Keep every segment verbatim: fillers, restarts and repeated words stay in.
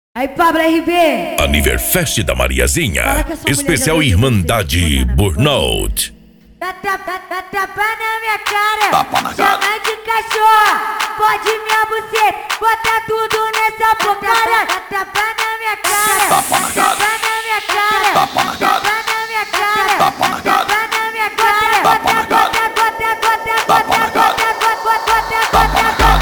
Aí, Pablo R B. Aniverfest da Mariazinha. Especial Irmandade Burnout. Dá tapa, dá tapa na minha cara. Tapa na cara. Chama de cachorro. Pode me abucer. Bota tudo nessa porcaria. Dá tapa na minha cara. Tapa na cara. Tapa na minha cara. Tapa na cara. Tapa na minha cara. Tapa na cara. Tapa na minha cara. Tapa na cara. Gota, gota, Tapa na cara. gota, Tapa na cara.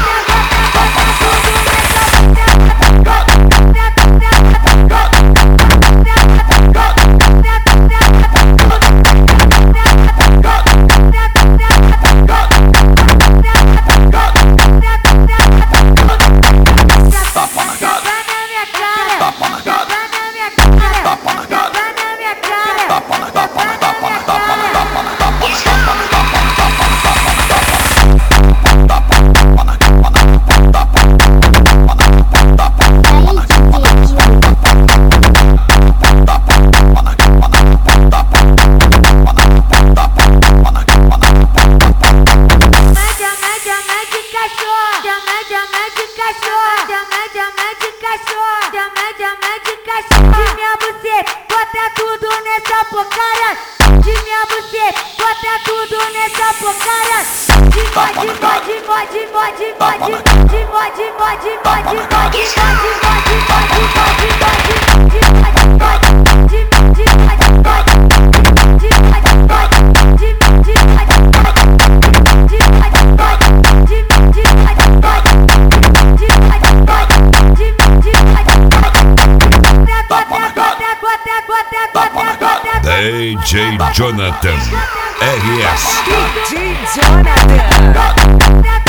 Bota tudo nessa porcaria. De minha buceta, bota tudo nessa porcaria. De mod, mod, mod, mod, mod, de mod, mod, mod, mod, mod, mod, D J Jonathan R S. D J Jonathan.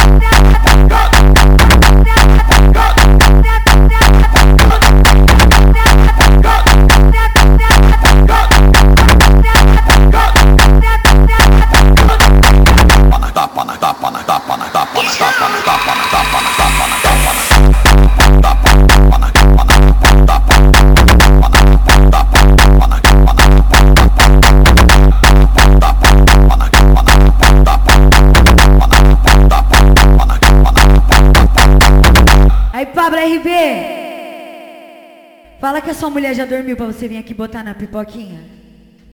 Aí, Pablo R B, fala que a sua mulher já dormiu pra você vir aqui botar na pipoquinha.